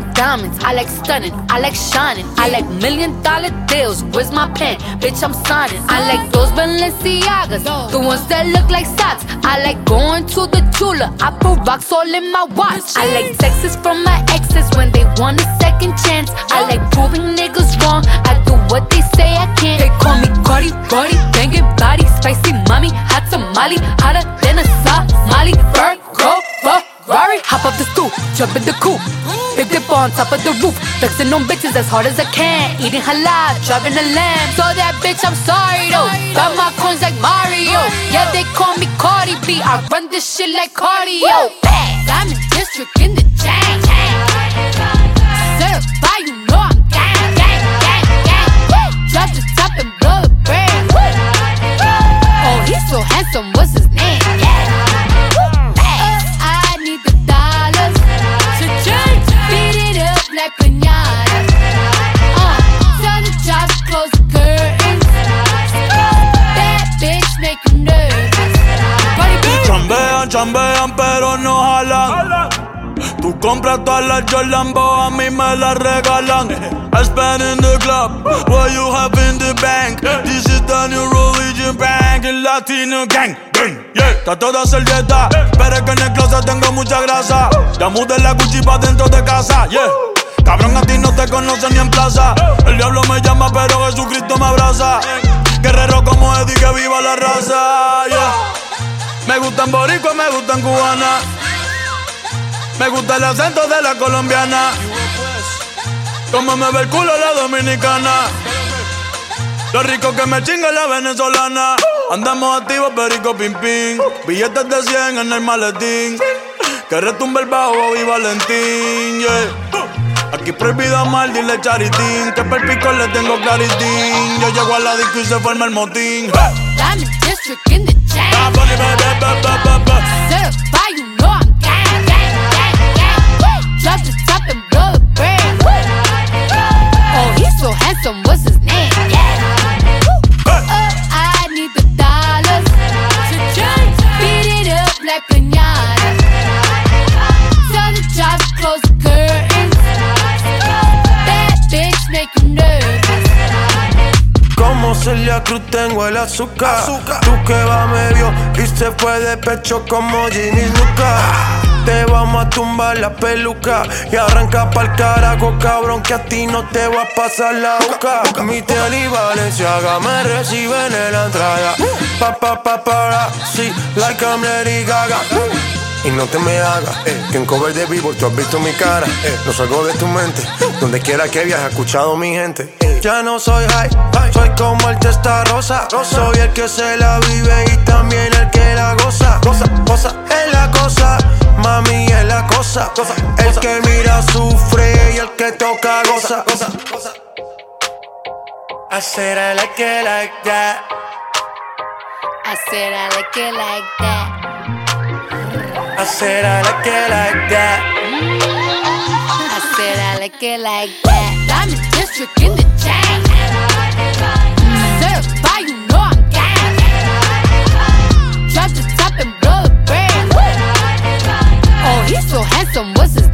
diamonds, I like stunning, I like shining, I like $1 million deals. Where's my pen? Bitch, I'm signing. I like those Balenciagas, the ones that look like socks. I like going to the Tula, I put rocks all in my watch. I like texts from my exes when they want a second chance. I like proving niggas wrong, I do what they say I can't. They call me Cardi, Cardi, banging body, spicy mommy, hot tamale, hotter than a Somali. Virgo, Ferrari, hop off the stoop, jump in the coupe, big dip on top of the roof, flexing on bitches as hard as I can, eating halal, driving a lamb. So that bitch, I'm sorry though, got my coins like Mario. Yeah, they call me Cardi B, I run this shit like cardio. I'm in district in the chain. Certified, you know I'm gang, gang, gang, gang. Drop the top and blow the brand. Oh, he's so handsome, what's his name? I need the dollars to change, beat it up like piñata. Tell the job to close the curtains. That bitch make him nervous. Chambean, chambean, pero no jalan. Tú compras todas las Jordan, a mí me las regalan. I spend in the club, what you have in the bank. This is the new religion bank, el Latino gang. Yeah, trato de hacer dieta, pero es que en el closet tengo mucha grasa. Ya mudé la Gucci pa' dentro de casa, yeah. Cabrón, a ti no te conocen ni en plaza. El diablo me llama, pero Jesucristo me abraza. Guerrero como Eddie, que viva la raza, yeah. Me gustan boricua, me gustan cubana. Me gusta el acento de la colombiana. Como me ve el culo la dominicana. Lo rico que me chinga la venezolana. Andamos activos, perico, pim, pim. Billetes de 100 en el maletín. Que retumbe el bajo y Valentín, yeah. Aquí prohibido amar, dile charitín. Que per pico le tengo claritín. Yo llego a la disco y se forma el motín. I'm in district in the chain. Certified, you know I'm gang, gang, gang, gang. Drop the top and blow the brand. Oh, he's so handsome, what's his name? I need the dollars to change, beat it up like piñata. Tell the job to close the curtains. That bitch make him nervous. Como Celia Cruz tengo el azúcar. Tú que va medio y se fue de pecho como Ginny Luca. Te vamos a tumbar la peluca y arranca pa'l carajo, cabrón, que a ti no te va a pasar la boca. Mi tele y Valenciaga me reciben en la entrada. Para, sí, like I'm Lady Gaga. Y no te me hagas, que en cover de Billboard tú has visto mi cara. No salgo de tu mente, donde quiera que viajes, he escuchado mi gente. Ya no soy high, soy como el Testarossa. Soy el que se la vive y también el que la goza. Goza, es la cosa, mami es la cosa. El que mira sufre y el que toca goza. I said I like it like that. I said I like it like that. I said I like it like that. I said I like it like that. I'm in district in the chain. Certified, you know I'm gang. Drop the top and blow the brand. Oh, he's so handsome, what's his name?